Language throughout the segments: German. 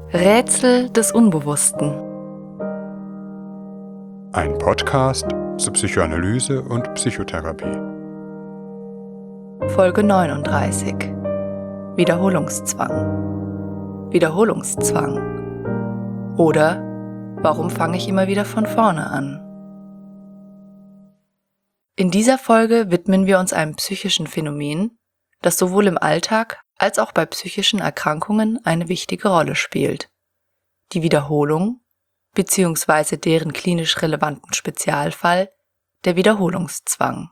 Rätsel des Unbewussten. Ein Podcast zur Psychoanalyse und Psychotherapie. Folge 39. Wiederholungszwang. Wiederholungszwang. Oder warum fange ich immer wieder von vorne an? In dieser Folge widmen wir uns einem psychischen Phänomen, das sowohl im Alltag als auch bei psychischen Erkrankungen eine wichtige Rolle spielt. Die Wiederholung bzw. deren klinisch relevanten Spezialfall, der Wiederholungszwang.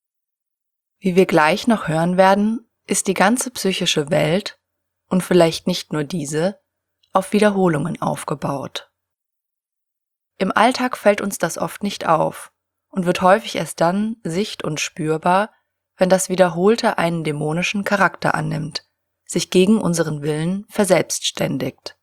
Wie wir gleich noch hören werden, ist die ganze psychische Welt, und vielleicht nicht nur diese, auf Wiederholungen aufgebaut. Im Alltag fällt uns das oft nicht auf und wird häufig erst dann sicht- und spürbar, wenn das Wiederholte einen dämonischen Charakter annimmt, sich gegen unseren Willen verselbstständigt.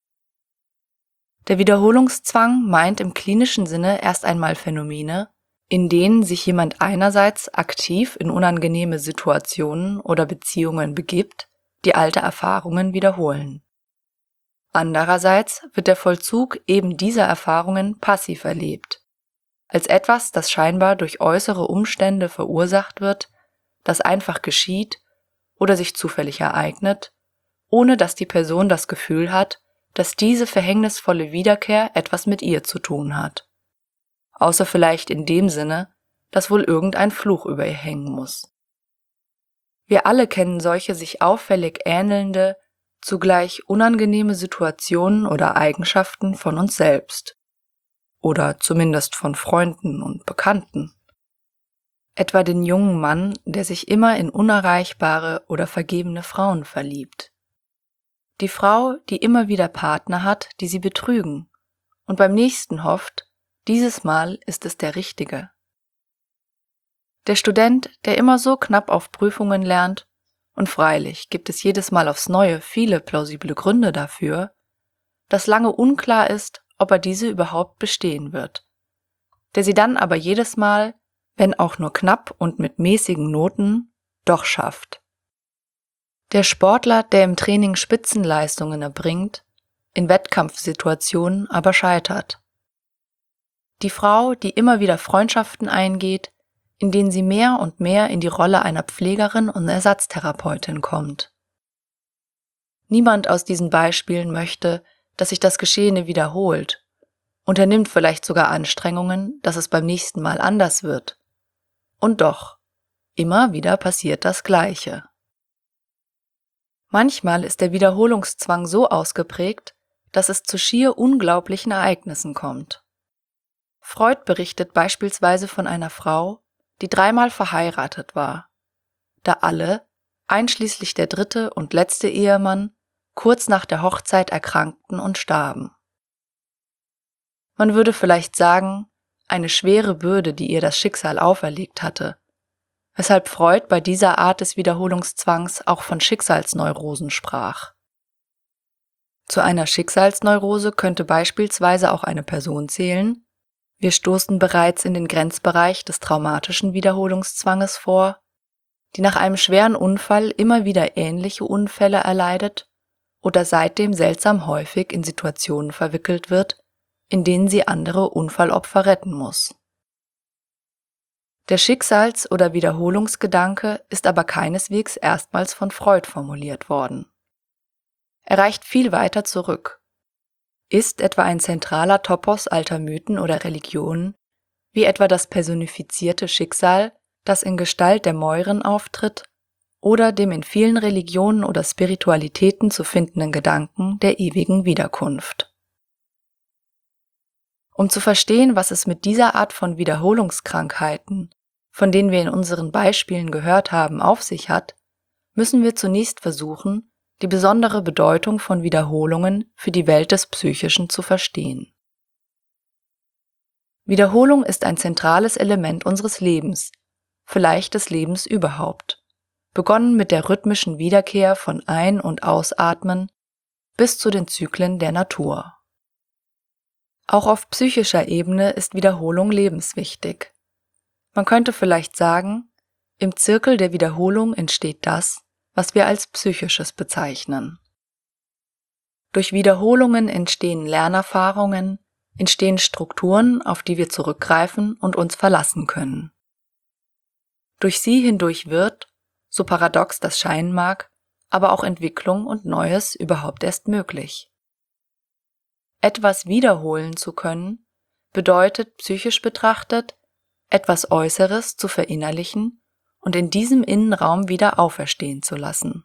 Der Wiederholungszwang meint im klinischen Sinne erst einmal Phänomene, in denen sich jemand einerseits aktiv in unangenehme Situationen oder Beziehungen begibt, die alte Erfahrungen wiederholen. Andererseits wird der Vollzug eben dieser Erfahrungen passiv erlebt, als etwas, das scheinbar durch äußere Umstände verursacht wird, das einfach geschieht oder sich zufällig ereignet, ohne dass die Person das Gefühl hat, dass diese verhängnisvolle Wiederkehr etwas mit ihr zu tun hat. Außer vielleicht in dem Sinne, dass wohl irgendein Fluch über ihr hängen muss. Wir alle kennen solche sich auffällig ähnelnde, zugleich unangenehme Situationen oder Eigenschaften von uns selbst. Oder zumindest von Freunden und Bekannten. Etwa den jungen Mann, der sich immer in unerreichbare oder vergebene Frauen verliebt. Die Frau, die immer wieder Partner hat, die sie betrügen und beim nächsten hofft, dieses Mal ist es der Richtige. Der Student, der immer so knapp auf Prüfungen lernt, und freilich gibt es jedes Mal aufs Neue viele plausible Gründe dafür, dass lange unklar ist, ob er diese überhaupt bestehen wird, der sie dann aber jedes Mal, wenn auch nur knapp und mit mäßigen Noten, doch schafft. Der Sportler, der im Training Spitzenleistungen erbringt, in Wettkampfsituationen aber scheitert. Die Frau, die immer wieder Freundschaften eingeht, in denen sie mehr und mehr in die Rolle einer Pflegerin und Ersatztherapeutin kommt. Niemand aus diesen Beispielen möchte, dass sich das Geschehene wiederholt, unternimmt vielleicht sogar Anstrengungen, dass es beim nächsten Mal anders wird. Und doch, immer wieder passiert das Gleiche. Manchmal ist der Wiederholungszwang so ausgeprägt, dass es zu schier unglaublichen Ereignissen kommt. Freud berichtet beispielsweise von einer Frau, die 3-mal verheiratet war, da alle, einschließlich der dritte und letzte Ehemann, kurz nach der Hochzeit erkrankten und starben. Man würde vielleicht sagen, eine schwere Bürde, die ihr das Schicksal auferlegt hatte, weshalb Freud bei dieser Art des Wiederholungszwangs auch von Schicksalsneurosen sprach. Zu einer Schicksalsneurose könnte beispielsweise auch eine Person zählen, wir stoßen bereits in den Grenzbereich des traumatischen Wiederholungszwanges vor, die nach einem schweren Unfall immer wieder ähnliche Unfälle erleidet oder seitdem seltsam häufig in Situationen verwickelt wird, in denen sie andere Unfallopfer retten muss. Der Schicksals- oder Wiederholungsgedanke ist aber keineswegs erstmals von Freud formuliert worden. Er reicht viel weiter zurück, ist etwa ein zentraler Topos alter Mythen oder Religionen, wie etwa das personifizierte Schicksal, das in Gestalt der Mäuren auftritt, oder dem in vielen Religionen oder Spiritualitäten zu findenden Gedanken der ewigen Wiederkunft. Um zu verstehen, was es mit dieser Art von Wiederholungskrankheiten, von denen wir in unseren Beispielen gehört haben, auf sich hat, müssen wir zunächst versuchen, die besondere Bedeutung von Wiederholungen für die Welt des Psychischen zu verstehen. Wiederholung ist ein zentrales Element unseres Lebens, vielleicht des Lebens überhaupt, begonnen mit der rhythmischen Wiederkehr von Ein- und Ausatmen bis zu den Zyklen der Natur. Auch auf psychischer Ebene ist Wiederholung lebenswichtig. Man könnte vielleicht sagen, im Zirkel der Wiederholung entsteht das, was wir als Psychisches bezeichnen. Durch Wiederholungen entstehen Lernerfahrungen, entstehen Strukturen, auf die wir zurückgreifen und uns verlassen können. Durch sie hindurch wird, so paradox das scheinen mag, aber auch Entwicklung und Neues überhaupt erst möglich. Etwas wiederholen zu können, bedeutet psychisch betrachtet, etwas Äußeres zu verinnerlichen und in diesem Innenraum wieder auferstehen zu lassen.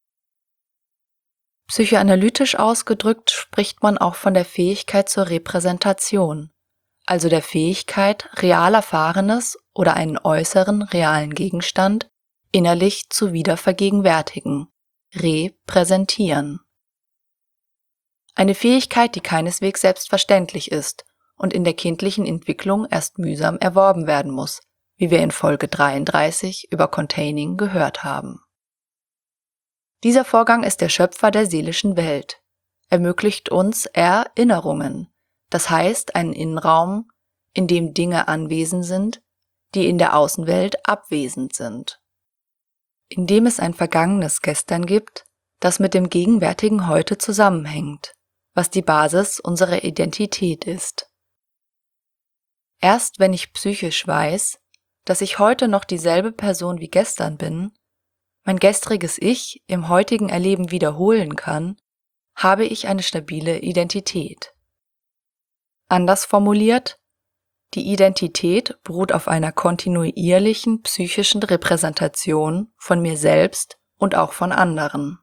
Psychoanalytisch ausgedrückt spricht man auch von der Fähigkeit zur Repräsentation, also der Fähigkeit, real Erfahrenes oder einen äußeren, realen Gegenstand innerlich zu wiedervergegenwärtigen, repräsentieren. Eine Fähigkeit, die keineswegs selbstverständlich ist und in der kindlichen Entwicklung erst mühsam erworben werden muss, wie wir in Folge 33 über Containing gehört haben. Dieser Vorgang ist der Schöpfer der seelischen Welt, ermöglicht uns Erinnerungen, das heißt einen Innenraum, in dem Dinge anwesend sind, die in der Außenwelt abwesend sind. Indem es ein vergangenes Gestern gibt, das mit dem gegenwärtigen Heute zusammenhängt, was die Basis unserer Identität ist. Erst wenn ich psychisch weiß, dass ich heute noch dieselbe Person wie gestern bin, mein gestriges Ich im heutigen Erleben wiederholen kann, habe ich eine stabile Identität. Anders formuliert, die Identität beruht auf einer kontinuierlichen psychischen Repräsentation von mir selbst und auch von anderen.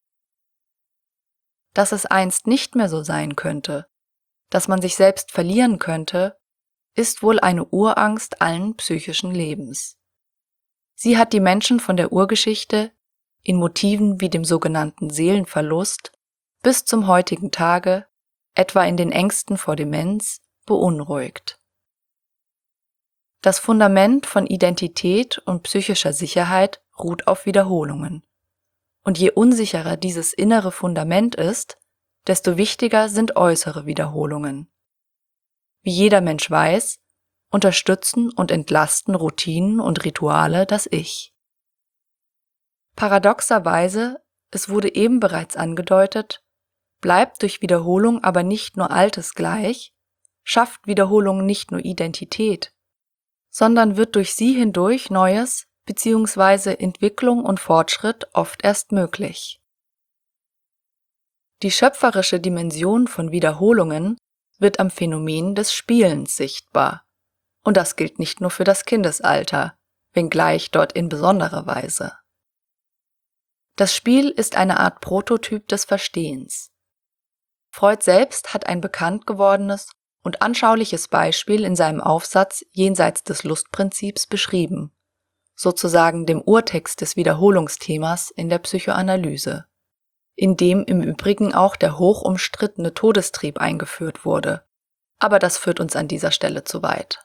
Dass es einst nicht mehr so sein könnte, dass man sich selbst verlieren könnte, ist wohl eine Urangst allen psychischen Lebens. Sie hat die Menschen von der Urgeschichte, in Motiven wie dem sogenannten Seelenverlust, bis zum heutigen Tage, etwa in den Ängsten vor Demenz, beunruhigt. Das Fundament von Identität und psychischer Sicherheit ruht auf Wiederholungen. Und je unsicherer dieses innere Fundament ist, desto wichtiger sind äußere Wiederholungen. Wie jeder Mensch weiß, unterstützen und entlasten Routinen und Rituale das Ich. Paradoxerweise, es wurde eben bereits angedeutet, bleibt durch Wiederholung aber nicht nur Altes gleich, schafft Wiederholung nicht nur Identität, sondern wird durch sie hindurch Neues bzw. Entwicklung und Fortschritt oft erst möglich. Die schöpferische Dimension von Wiederholungen wird am Phänomen des Spielens sichtbar. Und das gilt nicht nur für das Kindesalter, wenngleich dort in besonderer Weise. Das Spiel ist eine Art Prototyp des Verstehens. Freud selbst hat ein bekannt gewordenes und anschauliches Beispiel in seinem Aufsatz Jenseits des Lustprinzips beschrieben, sozusagen dem Urtext des Wiederholungsthemas in der Psychoanalyse, in dem im Übrigen auch der hochumstrittene Todestrieb eingeführt wurde, aber das führt uns an dieser Stelle zu weit.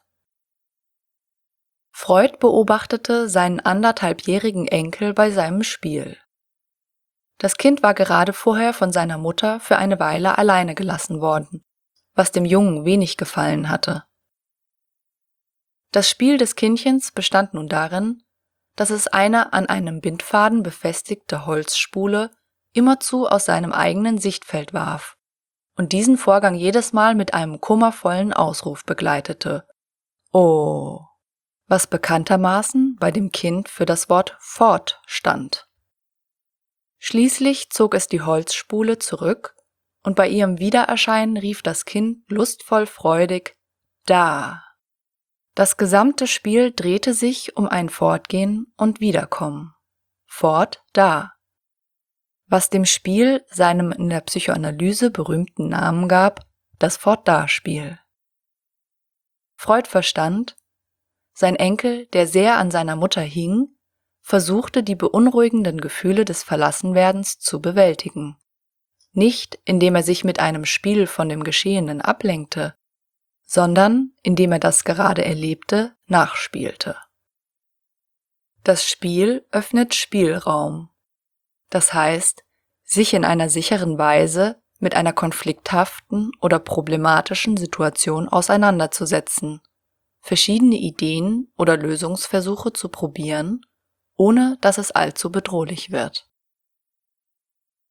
Freud beobachtete seinen 1,5-jährigen Enkel bei seinem Spiel. Das Kind war gerade vorher von seiner Mutter für eine Weile alleine gelassen worden, was dem Jungen wenig gefallen hatte. Das Spiel des Kindchens bestand nun darin, dass es eine an einem Bindfaden befestigte Holzspule immerzu aus seinem eigenen Sichtfeld warf und diesen Vorgang jedes Mal mit einem kummervollen Ausruf begleitete. Oh! Was bekanntermaßen bei dem Kind für das Wort fort stand. Schließlich zog es die Holzspule zurück und bei ihrem Wiedererscheinen rief das Kind lustvoll freudig da. Das gesamte Spiel drehte sich um ein Fortgehen und Wiederkommen. Fort da. Was dem Spiel seinem in der Psychoanalyse berühmten Namen gab, das Fort-da-Spiel. Freud verstand, sein Enkel, der sehr an seiner Mutter hing, versuchte die beunruhigenden Gefühle des Verlassenwerdens zu bewältigen. Nicht, indem er sich mit einem Spiel von dem Geschehenen ablenkte, sondern indem er das gerade Erlebte nachspielte. Das Spiel öffnet Spielraum. Das heißt, sich in einer sicheren Weise mit einer konflikthaften oder problematischen Situation auseinanderzusetzen, verschiedene Ideen oder Lösungsversuche zu probieren, ohne dass es allzu bedrohlich wird.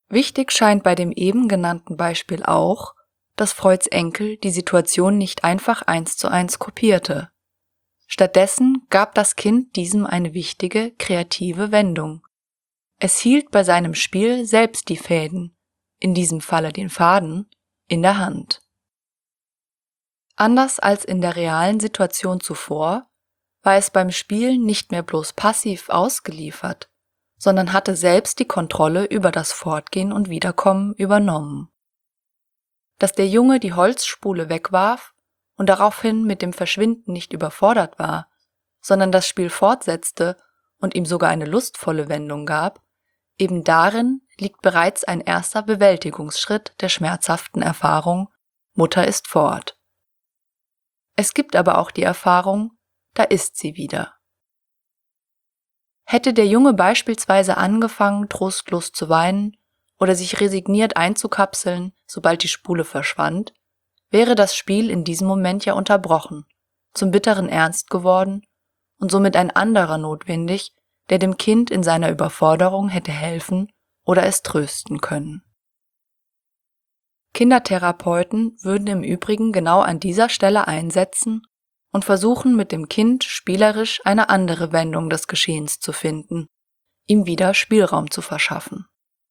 Wichtig scheint bei dem eben genannten Beispiel auch, dass Freuds Enkel die Situation nicht einfach 1:1 kopierte. Stattdessen gab das Kind diesem eine wichtige, kreative Wendung. Es hielt bei seinem Spiel selbst die Fäden, in diesem Falle den Faden, in der Hand. Anders als in der realen Situation zuvor, war es beim Spiel nicht mehr bloß passiv ausgeliefert, sondern hatte selbst die Kontrolle über das Fortgehen und Wiederkommen übernommen. Dass der Junge die Holzspule wegwarf und daraufhin mit dem Verschwinden nicht überfordert war, sondern das Spiel fortsetzte und ihm sogar eine lustvolle Wendung gab, eben darin liegt bereits ein erster Bewältigungsschritt der schmerzhaften Erfahrung, Mutter ist fort. Es gibt aber auch die Erfahrung, da ist sie wieder. Hätte der Junge beispielsweise angefangen, trostlos zu weinen oder sich resigniert einzukapseln, sobald die Spule verschwand, wäre das Spiel in diesem Moment ja unterbrochen, zum bitteren Ernst geworden und somit ein anderer notwendig, der dem Kind in seiner Überforderung hätte helfen oder es trösten können. Kindertherapeuten würden im Übrigen genau an dieser Stelle einsetzen und versuchen mit dem Kind spielerisch eine andere Wendung des Geschehens zu finden, ihm wieder Spielraum zu verschaffen.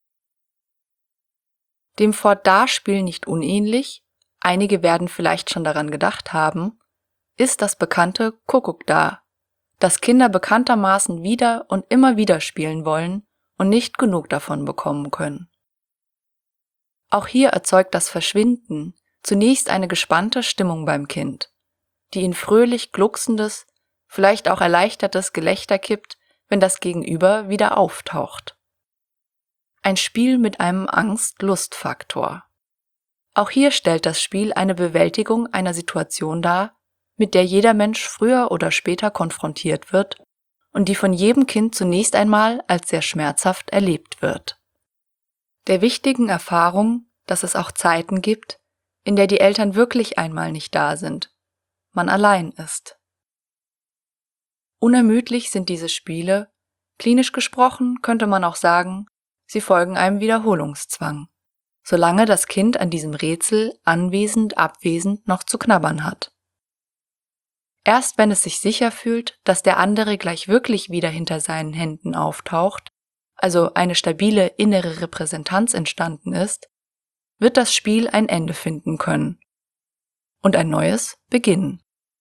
Dem Fort-Da-Spiel nicht unähnlich, einige werden vielleicht schon daran gedacht haben, ist das bekannte Kuckuck da, das Kinder bekanntermaßen wieder und immer wieder spielen wollen und nicht genug davon bekommen können. Auch hier erzeugt das Verschwinden zunächst eine gespannte Stimmung beim Kind, die in fröhlich glucksendes, vielleicht auch erleichtertes Gelächter kippt, wenn das Gegenüber wieder auftaucht. Ein Spiel mit einem Angst-Lust-Faktor. Auch hier stellt das Spiel eine Bewältigung einer Situation dar, mit der jeder Mensch früher oder später konfrontiert wird und die von jedem Kind zunächst einmal als sehr schmerzhaft erlebt wird. Der wichtigen Erfahrung, dass es auch Zeiten gibt, in der die Eltern wirklich einmal nicht da sind, man allein ist. Unermüdlich sind diese Spiele, klinisch gesprochen könnte man auch sagen, sie folgen einem Wiederholungszwang, solange das Kind an diesem Rätsel anwesend-abwesend noch zu knabbern hat. Erst wenn es sich sicher fühlt, dass der andere gleich wirklich wieder hinter seinen Händen auftaucht, also eine stabile innere Repräsentanz entstanden ist, wird das Spiel ein Ende finden können und ein neues beginnen.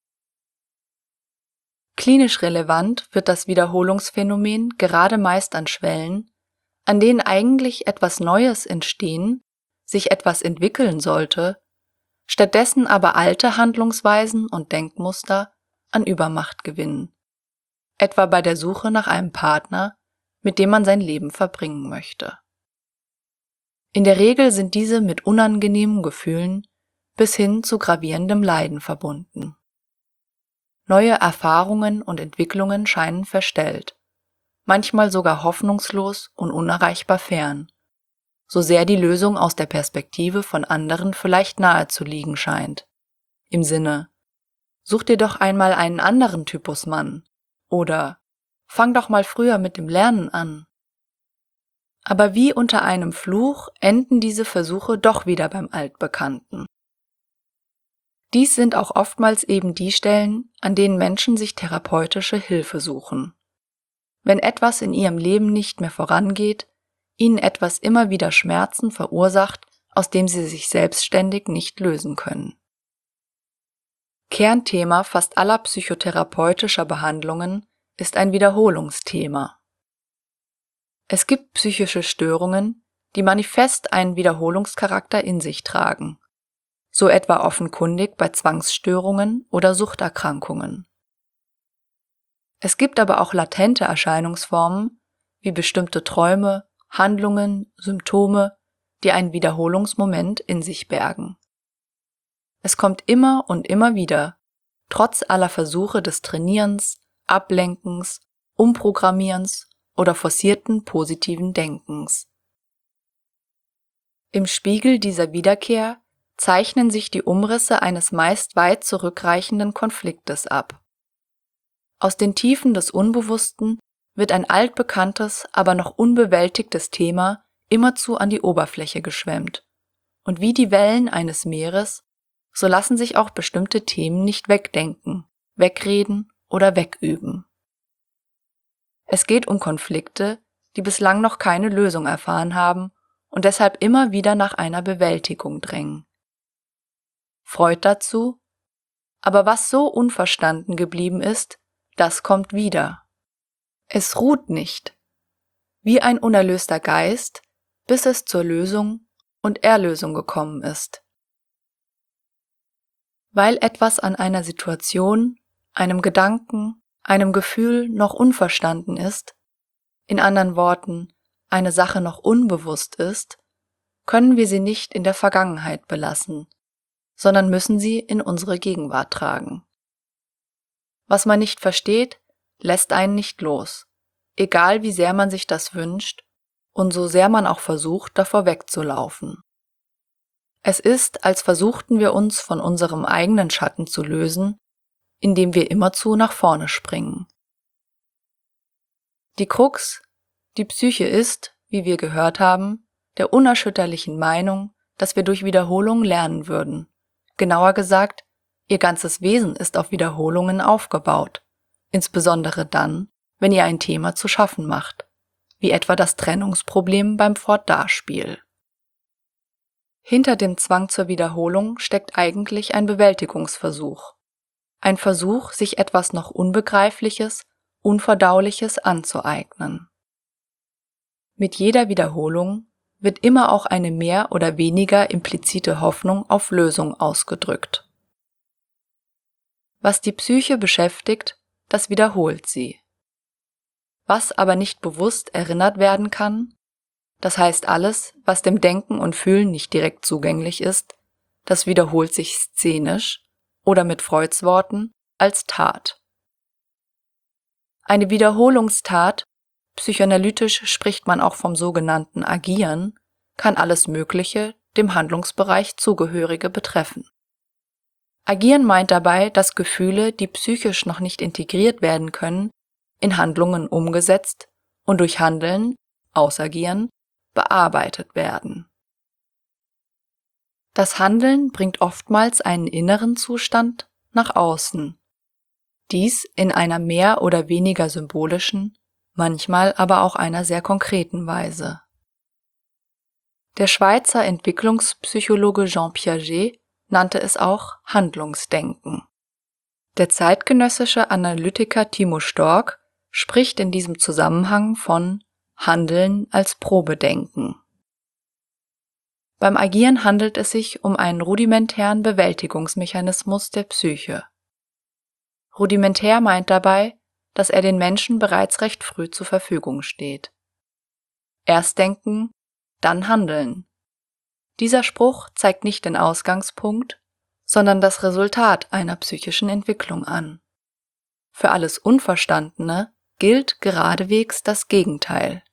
Klinisch relevant wird das Wiederholungsphänomen gerade meist an Schwellen, an denen eigentlich etwas Neues entstehen, sich etwas entwickeln sollte, stattdessen aber alte Handlungsweisen und Denkmuster an Übermacht gewinnen, etwa bei der Suche nach einem Partner, mit dem man sein Leben verbringen möchte. In der Regel sind diese mit unangenehmen Gefühlen bis hin zu gravierendem Leiden verbunden. Neue Erfahrungen und Entwicklungen scheinen verstellt, manchmal sogar hoffnungslos und unerreichbar fern, so sehr die Lösung aus der Perspektive von anderen vielleicht nahe zu liegen scheint. Im Sinne, such dir doch einmal einen anderen Typus Mann oder fang doch mal früher mit dem Lernen an. Aber wie unter einem Fluch enden diese Versuche doch wieder beim Altbekannten. Dies sind auch oftmals eben die Stellen, an denen Menschen sich therapeutische Hilfe suchen. Wenn etwas in ihrem Leben nicht mehr vorangeht, ihnen etwas immer wieder Schmerzen verursacht, aus dem sie sich selbstständig nicht lösen können. Kernthema fast aller psychotherapeutischer Behandlungen ist ein Wiederholungsthema. Es gibt psychische Störungen, die manifest einen Wiederholungscharakter in sich tragen, so etwa offenkundig bei Zwangsstörungen oder Suchterkrankungen. Es gibt aber auch latente Erscheinungsformen, wie bestimmte Träume, Handlungen, Symptome, die einen Wiederholungsmoment in sich bergen. Es kommt immer und immer wieder, trotz aller Versuche des Trainierens, Ablenkens, Umprogrammierens oder forcierten positiven Denkens. Im Spiegel dieser Wiederkehr zeichnen sich die Umrisse eines meist weit zurückreichenden Konfliktes ab. Aus den Tiefen des Unbewussten wird ein altbekanntes, aber noch unbewältigtes Thema immerzu an die Oberfläche geschwemmt. Und wie die Wellen eines Meeres, so lassen sich auch bestimmte Themen nicht wegdenken, wegreden oder wegüben. Es geht um Konflikte, die bislang noch keine Lösung erfahren haben und deshalb immer wieder nach einer Bewältigung drängen. Freud dazu: Aber was so unverstanden geblieben ist, das kommt wieder. Es ruht nicht, wie ein unerlöster Geist, bis es zur Lösung und Erlösung gekommen ist. Weil etwas an einer Situation, einem Gedanken, einem Gefühl noch unverstanden ist, in anderen Worten, eine Sache noch unbewusst ist, können wir sie nicht in der Vergangenheit belassen, sondern müssen sie in unsere Gegenwart tragen. Was man nicht versteht, lässt einen nicht los, egal wie sehr man sich das wünscht und so sehr man auch versucht, davor wegzulaufen. Es ist, als versuchten wir uns von unserem eigenen Schatten zu lösen, indem wir immerzu nach vorne springen. Die Krux: Die Psyche ist, wie wir gehört haben, der unerschütterlichen Meinung, dass wir durch Wiederholung lernen würden. Genauer gesagt, ihr ganzes Wesen ist auf Wiederholungen aufgebaut, insbesondere dann, wenn ihr ein Thema zu schaffen macht, wie etwa das Trennungsproblem beim Fort-Da-Spiel. Hinter dem Zwang zur Wiederholung steckt eigentlich ein Bewältigungsversuch. Ein Versuch, sich etwas noch Unbegreifliches, Unverdauliches anzueignen. Mit jeder Wiederholung wird immer auch eine mehr oder weniger implizite Hoffnung auf Lösung ausgedrückt. Was die Psyche beschäftigt, das wiederholt sie. Was aber nicht bewusst erinnert werden kann, das heißt alles, was dem Denken und Fühlen nicht direkt zugänglich ist, das wiederholt sich szenisch oder mit Freuds Worten als Tat. Eine Wiederholungstat, psychoanalytisch spricht man auch vom sogenannten Agieren, kann alles Mögliche, dem Handlungsbereich Zugehörige betreffen. Agieren meint dabei, dass Gefühle, die psychisch noch nicht integriert werden können, in Handlungen umgesetzt und durch Handeln, Ausagieren, bearbeitet werden. Das Handeln bringt oftmals einen inneren Zustand nach außen. Dies in einer mehr oder weniger symbolischen, manchmal aber auch einer sehr konkreten Weise. Der Schweizer Entwicklungspsychologe Jean Piaget nannte es auch Handlungsdenken. Der zeitgenössische Analytiker Timo Stork spricht in diesem Zusammenhang von Handeln als Probedenken. Beim Agieren handelt es sich um einen rudimentären Bewältigungsmechanismus der Psyche. Rudimentär meint dabei, dass er den Menschen bereits recht früh zur Verfügung steht. Erst denken, dann handeln. Dieser Spruch zeigt nicht den Ausgangspunkt, sondern das Resultat einer psychischen Entwicklung an. Für alles Unverstandene gilt geradewegs das Gegenteil.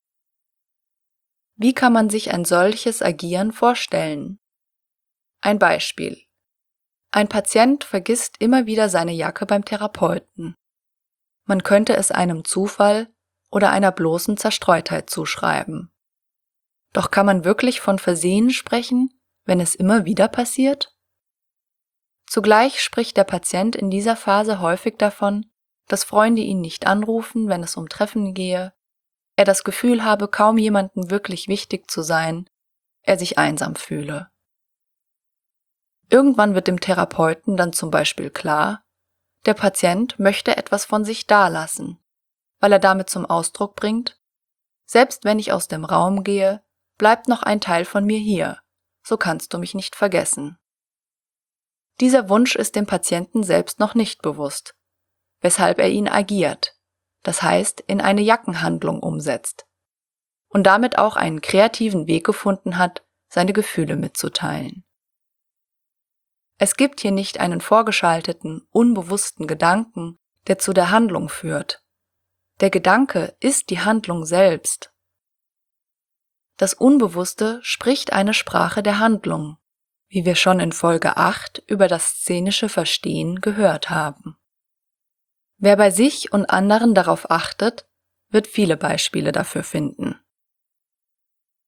Wie kann man sich ein solches Agieren vorstellen? Ein Beispiel. Ein Patient vergisst immer wieder seine Jacke beim Therapeuten. Man könnte es einem Zufall oder einer bloßen Zerstreutheit zuschreiben. Doch kann man wirklich von Versehen sprechen, wenn es immer wieder passiert? Zugleich spricht der Patient in dieser Phase häufig davon, dass Freunde ihn nicht anrufen, wenn es um Treffen gehe, er das Gefühl habe, kaum jemandem wirklich wichtig zu sein, er sich einsam fühle. Irgendwann wird dem Therapeuten dann zum Beispiel klar, der Patient möchte etwas von sich dalassen, weil er damit zum Ausdruck bringt: Selbst wenn ich aus dem Raum gehe, bleibt noch ein Teil von mir hier, so kannst du mich nicht vergessen. Dieser Wunsch ist dem Patienten selbst noch nicht bewusst, weshalb er ihn agiert, das heißt in eine Jackenhandlung umsetzt und damit auch einen kreativen Weg gefunden hat, seine Gefühle mitzuteilen. Es gibt hier nicht einen vorgeschalteten, unbewussten Gedanken, der zu der Handlung führt. Der Gedanke ist die Handlung selbst. Das Unbewusste spricht eine Sprache der Handlung, wie wir schon in Folge 8 über das szenische Verstehen gehört haben. Wer bei sich und anderen darauf achtet, wird viele Beispiele dafür finden.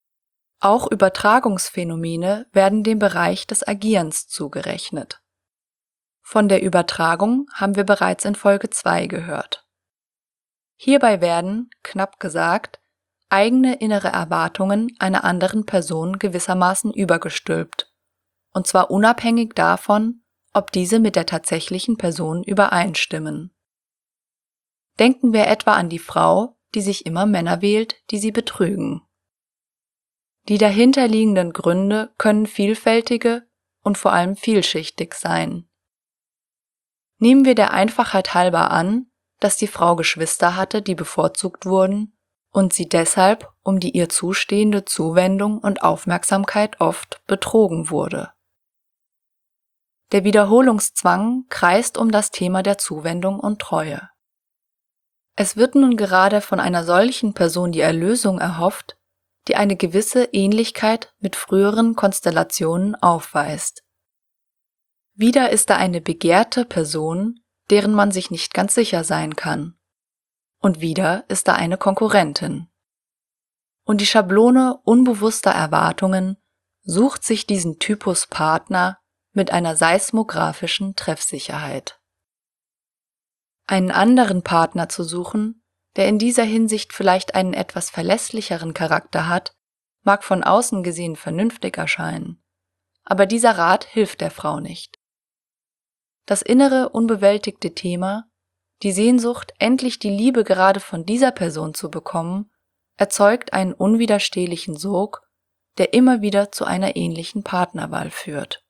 Auch Übertragungsphänomene werden dem Bereich des Agierens zugerechnet. Von der Übertragung haben wir bereits in Folge 2 gehört. Hierbei werden, knapp gesagt, eigene innere Erwartungen einer anderen Person gewissermaßen übergestülpt, und zwar unabhängig davon, ob diese mit der tatsächlichen Person übereinstimmen. Denken wir etwa an die Frau, die sich immer Männer wählt, die sie betrügen. Die dahinterliegenden Gründe können vielfältige und vor allem vielschichtig sein. Nehmen wir der Einfachheit halber an, dass die Frau Geschwister hatte, die bevorzugt wurden und sie deshalb um die ihr zustehende Zuwendung und Aufmerksamkeit oft betrogen wurde. Der Wiederholungszwang kreist um das Thema der Zuwendung und Treue. Es wird nun gerade von einer solchen Person die Erlösung erhofft, die eine gewisse Ähnlichkeit mit früheren Konstellationen aufweist. Wieder ist da eine begehrte Person, deren man sich nicht ganz sicher sein kann. Und wieder ist da eine Konkurrentin. Und die Schablone unbewusster Erwartungen sucht sich diesen Typus Partner mit einer seismografischen Treffsicherheit. Einen anderen Partner zu suchen, der in dieser Hinsicht vielleicht einen etwas verlässlicheren Charakter hat, mag von außen gesehen vernünftig erscheinen, aber dieser Rat hilft der Frau nicht. Das innere, unbewältigte Thema, die Sehnsucht, endlich die Liebe gerade von dieser Person zu bekommen, erzeugt einen unwiderstehlichen Sog, der immer wieder zu einer ähnlichen Partnerwahl führt.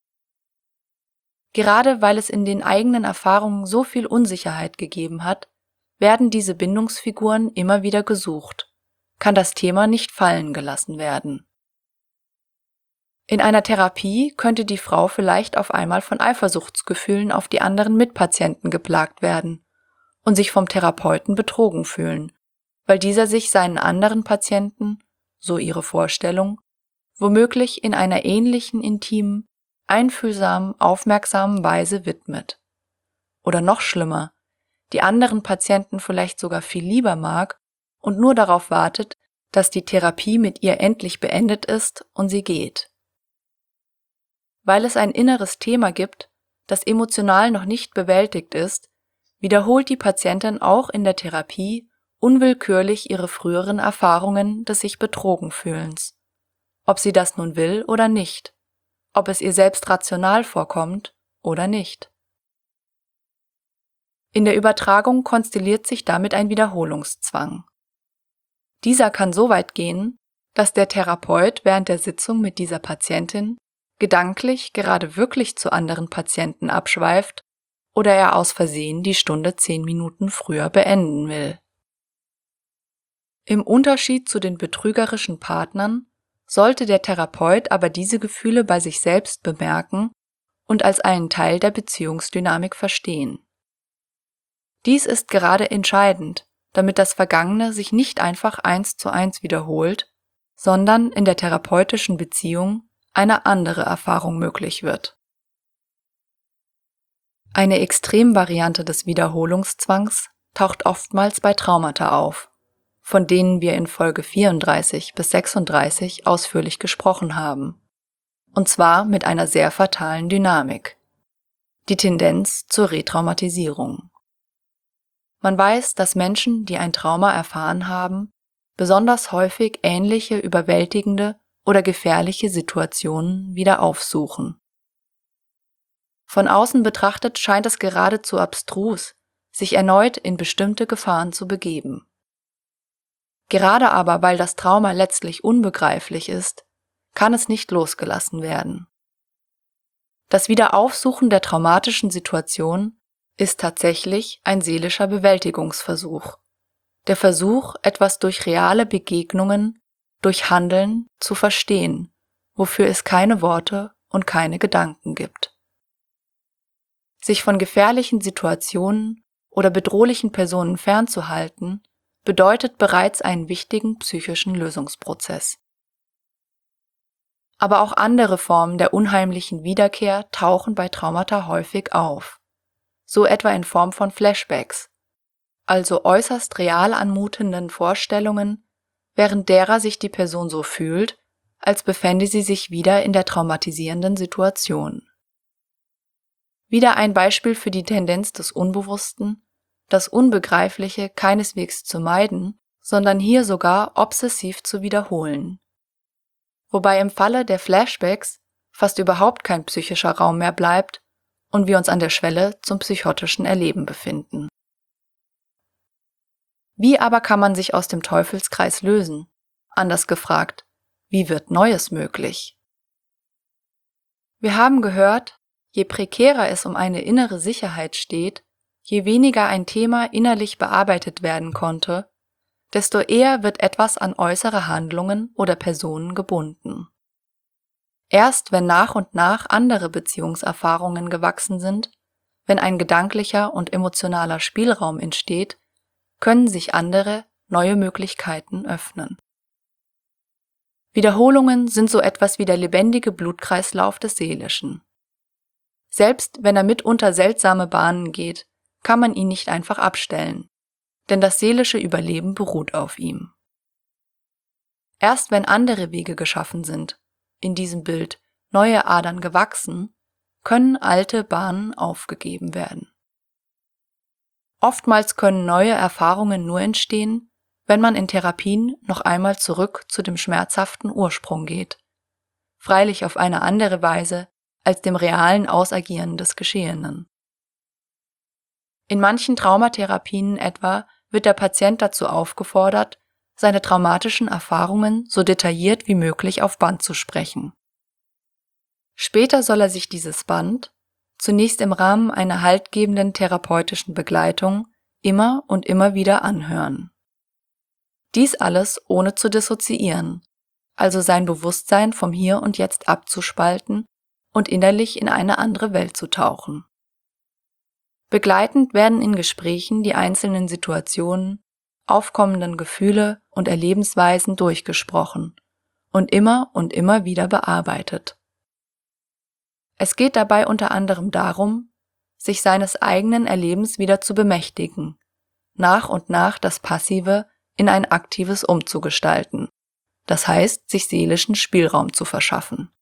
Gerade weil es in den eigenen Erfahrungen so viel Unsicherheit gegeben hat, werden diese Bindungsfiguren immer wieder gesucht, kann das Thema nicht fallen gelassen werden. In einer Therapie könnte die Frau vielleicht auf einmal von Eifersuchtsgefühlen auf die anderen Mitpatienten geplagt werden und sich vom Therapeuten betrogen fühlen, weil dieser sich seinen anderen Patienten, so ihre Vorstellung, womöglich in einer ähnlichen intimen, einfühlsamen, aufmerksamen Weise widmet. Oder noch schlimmer, die anderen Patienten vielleicht sogar viel lieber mag und nur darauf wartet, dass die Therapie mit ihr endlich beendet ist und sie geht. Weil es ein inneres Thema gibt, das emotional noch nicht bewältigt ist, wiederholt die Patientin auch in der Therapie unwillkürlich ihre früheren Erfahrungen des sich betrogen Fühlens. Ob sie das nun will oder nicht, ob es ihr selbst rational vorkommt oder nicht. In der Übertragung konstelliert sich damit ein Wiederholungszwang. Dieser kann so weit gehen, dass der Therapeut während der Sitzung mit dieser Patientin gedanklich gerade wirklich zu anderen Patienten abschweift oder er aus Versehen die Stunde 10 Minuten früher beenden will. Im Unterschied zu den betrügerischen Partnern sollte der Therapeut aber diese Gefühle bei sich selbst bemerken und als einen Teil der Beziehungsdynamik verstehen. Dies ist gerade entscheidend, damit das Vergangene sich nicht einfach 1:1 wiederholt, sondern in der therapeutischen Beziehung eine andere Erfahrung möglich wird. Eine Extremvariante des Wiederholungszwangs taucht oftmals bei Traumata auf, von denen wir in Folge 34 bis 36 ausführlich gesprochen haben, und zwar mit einer sehr fatalen Dynamik: die Tendenz zur Retraumatisierung. Man weiß, dass Menschen, die ein Trauma erfahren haben, besonders häufig ähnliche überwältigende oder gefährliche Situationen wieder aufsuchen. Von außen betrachtet scheint es geradezu abstrus, sich erneut in bestimmte Gefahren zu begeben. Gerade aber, weil das Trauma letztlich unbegreiflich ist, kann es nicht losgelassen werden. Das Wiederaufsuchen der traumatischen Situation ist tatsächlich ein seelischer Bewältigungsversuch. Der Versuch, etwas durch reale Begegnungen, durch Handeln zu verstehen, wofür es keine Worte und keine Gedanken gibt. Sich von gefährlichen Situationen oder bedrohlichen Personen fernzuhalten, bedeutet bereits einen wichtigen psychischen Lösungsprozess. Aber auch andere Formen der unheimlichen Wiederkehr tauchen bei Traumata häufig auf, so etwa in Form von Flashbacks, also äußerst real anmutenden Vorstellungen, während derer sich die Person so fühlt, als befände sie sich wieder in der traumatisierenden Situation. Wieder ein Beispiel für die Tendenz des Unbewussten, das Unbegreifliche keineswegs zu meiden, sondern hier sogar obsessiv zu wiederholen. Wobei im Falle der Flashbacks fast überhaupt kein psychischer Raum mehr bleibt und wir uns an der Schwelle zum psychotischen Erleben befinden. Wie aber kann man sich aus dem Teufelskreis lösen? Anders gefragt, wie wird Neues möglich? Wir haben gehört, je prekärer es um eine innere Sicherheit steht, je weniger ein Thema innerlich bearbeitet werden konnte, desto eher wird etwas an äußere Handlungen oder Personen gebunden. Erst wenn nach und nach andere Beziehungserfahrungen gewachsen sind, wenn ein gedanklicher und emotionaler Spielraum entsteht, können sich andere, neue Möglichkeiten öffnen. Wiederholungen sind so etwas wie der lebendige Blutkreislauf des Seelischen. Selbst wenn er mitunter seltsame Bahnen geht, kann man ihn nicht einfach abstellen, denn das seelische Überleben beruht auf ihm. Erst wenn andere Wege geschaffen sind, in diesem Bild neue Adern gewachsen, können alte Bahnen aufgegeben werden. Oftmals können neue Erfahrungen nur entstehen, wenn man in Therapien noch einmal zurück zu dem schmerzhaften Ursprung geht, freilich auf eine andere Weise als dem realen Ausagieren des Geschehenen. In manchen Traumatherapien etwa wird der Patient dazu aufgefordert, seine traumatischen Erfahrungen so detailliert wie möglich auf Band zu sprechen. Später soll er sich dieses Band, zunächst im Rahmen einer haltgebenden therapeutischen Begleitung, immer und immer wieder anhören. Dies alles ohne zu dissoziieren, also sein Bewusstsein vom Hier und Jetzt abzuspalten und innerlich in eine andere Welt zu tauchen. Begleitend werden in Gesprächen die einzelnen Situationen, aufkommenden Gefühle und Erlebensweisen durchgesprochen und immer wieder bearbeitet. Es geht dabei unter anderem darum, sich seines eigenen Erlebens wieder zu bemächtigen, nach und nach das Passive in ein aktives umzugestalten, das heißt, sich seelischen Spielraum zu verschaffen.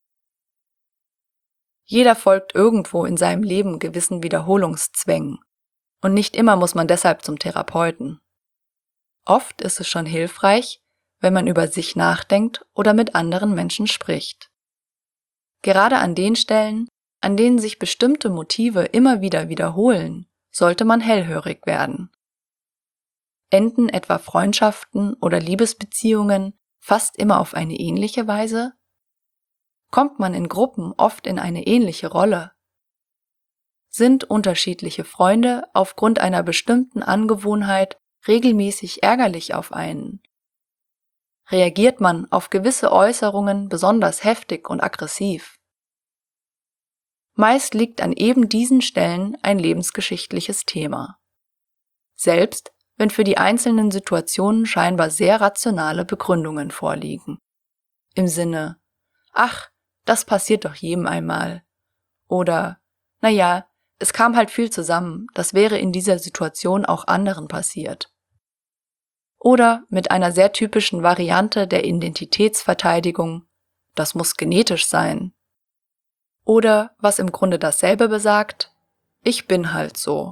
Jeder folgt irgendwo in seinem Leben gewissen Wiederholungszwängen und nicht immer muss man deshalb zum Therapeuten. Oft ist es schon hilfreich, wenn man über sich nachdenkt oder mit anderen Menschen spricht. Gerade an den Stellen, an denen sich bestimmte Motive immer wieder wiederholen, sollte man hellhörig werden. Enden etwa Freundschaften oder Liebesbeziehungen fast immer auf eine ähnliche Weise? Kommt man in Gruppen oft in eine ähnliche Rolle? Sind unterschiedliche Freunde aufgrund einer bestimmten Angewohnheit regelmäßig ärgerlich auf einen? Reagiert man auf gewisse Äußerungen besonders heftig und aggressiv? Meist liegt an eben diesen Stellen ein lebensgeschichtliches Thema. Selbst wenn für die einzelnen Situationen scheinbar sehr rationale Begründungen vorliegen. Im Sinne, ach, das passiert doch jedem einmal. Oder, naja, es kam halt viel zusammen, das wäre in dieser Situation auch anderen passiert. Oder mit einer sehr typischen Variante der Identitätsverteidigung, das muss genetisch sein. Oder, was im Grunde dasselbe besagt, ich bin halt so.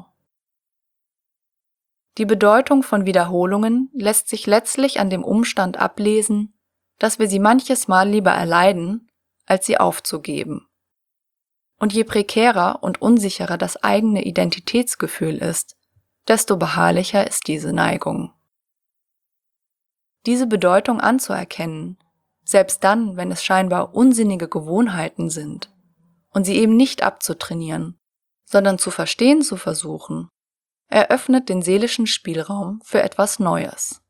Die Bedeutung von Wiederholungen lässt sich letztlich an dem Umstand ablesen, dass wir sie manches Mal lieber erleiden, als sie aufzugeben. Und je prekärer und unsicherer das eigene Identitätsgefühl ist, desto beharrlicher ist diese Neigung. Diese Bedeutung anzuerkennen, selbst dann, wenn es scheinbar unsinnige Gewohnheiten sind, und sie eben nicht abzutrainieren, sondern zu verstehen zu versuchen, eröffnet den seelischen Spielraum für etwas Neues.